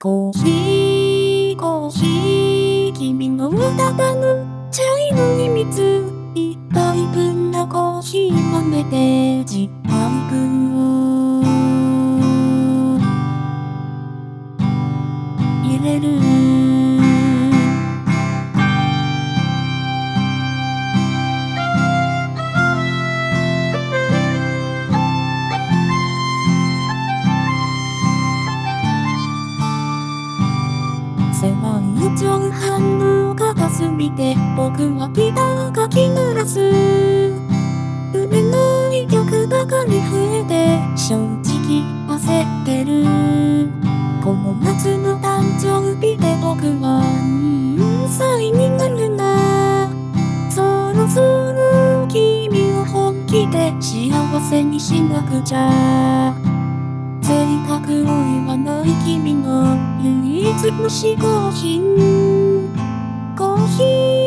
コーヒー、コーヒー、君の歌がぬ茶色に水一杯分のコーヒー豆で10杯分を入れる。狭い四畳半の片隅で僕はギターが気濡らす。夢の一曲ばかり増えて正直焦ってる。この夏の誕生日で僕は歳になるな。そろそろ君を本気で幸せにしなくちゃ。性格を言わない君の唯一の嗜好品コーヒー